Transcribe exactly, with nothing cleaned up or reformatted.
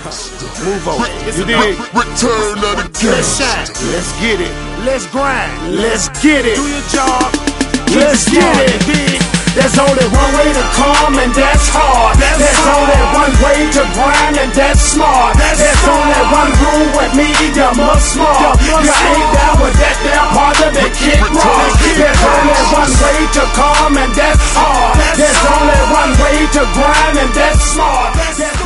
Move over. You dig? Return of the Let's shine. Let's get it. Let's grind. Let's get it. Do your job. Let's get it. Dig? There's only one way to come, and that's hard. That's There's hard. only one way to grind, and that's smart. That's There's smart. only one rule with me, you must smart. You, you ain't down with that damn part of the kick rock. There's only one way to come, and that's hard. That's There's hard. only one way to grind, and that's smart. There's